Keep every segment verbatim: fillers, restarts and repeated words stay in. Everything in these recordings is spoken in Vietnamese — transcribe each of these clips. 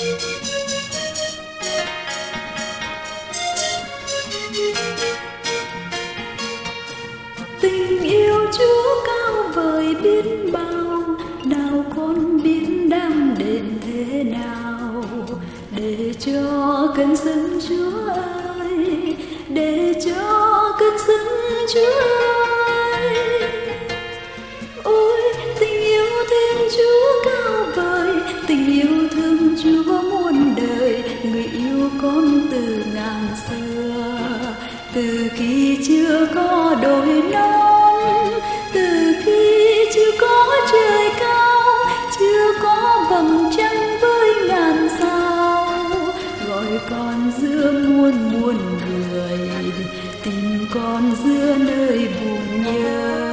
Tình yêu Chúa cao vời biết bao, nào con biết đang đền thế nào, để cho cơn sân Chúa ơi, để cho cơn sân Chúa ơi. Ôi tình yêu Thiên Chúa cao vời, tình yêu thương Chúa muôn đời, người yêu con từ ngàn xưa, từ khi chưa có đồi non, từ khi chưa có trời cao, chưa có vầng trăng với ngàn sao, gọi con giữa muôn muôn người, tìm con giữa nơi buồn nhớ.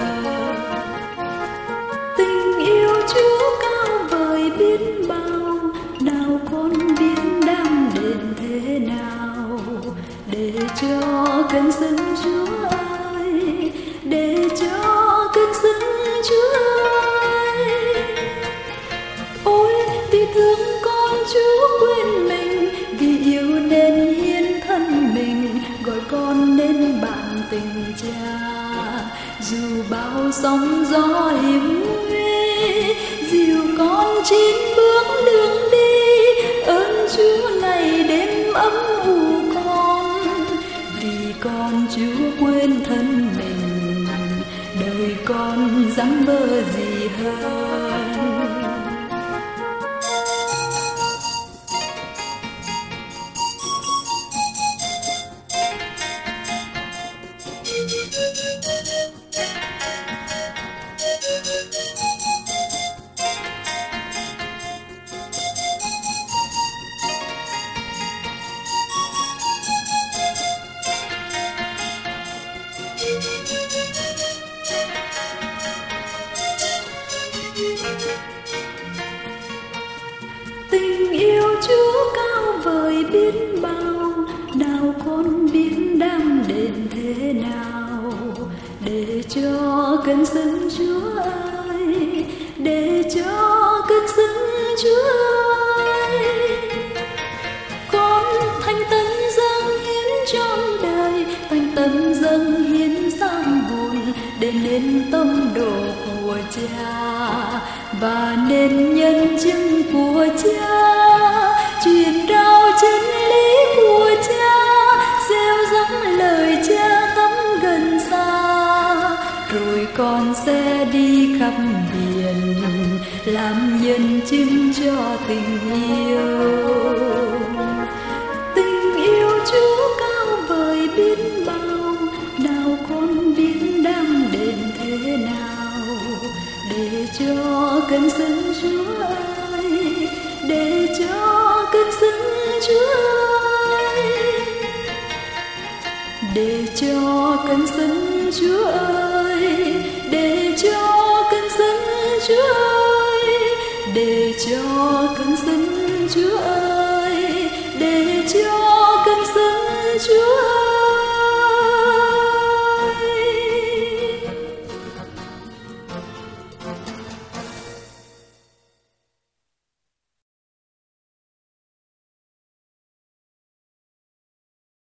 Tình yêu Chúa cao vời biết bao, nào con biết đang đền thế nào, để cho cơn sân Chúa ơi, để cho cơn sân Chúa ơi. Ôi vì thương con Chúa quên mình, vì yêu nên hiến thân mình, gọi con nên bạn tình cha. Dù bao sóng gió hiểm nguy, dìu con chín bước đường đi, ơn Chúa ngày đêm ấm u con, vì con Chúa quên thân mình, đời con dáng bơ gì hơn. Tình yêu Chúa cao vời biết bao, nào con biết đang đền thế nào, để cho cơn sân Chúa ơi, để cho cơn sân Chúa ơi. Con thành tâm dâng hiến trọn đời, thành tâm dâng hiến sang buồn, để nên tâm đồ của Cha và nên nhân chứng của Cha, truyền rao chân lý của Cha, gieo rắc lời Cha thắm gần xa, rồi con sẽ đi khắp biển làm nhân chứng cho tình yêu. Tình yêu Chúa cao vời biết bao, nào con biết đang đền thế nào, để cho cơn sân Chúa ơi, để cho cơn sân Chúa ơi, để cho cơn sân Chúa ơi, để cho cơn sân Chúa ơi, để cho cơn sân Chúa ơi, để cho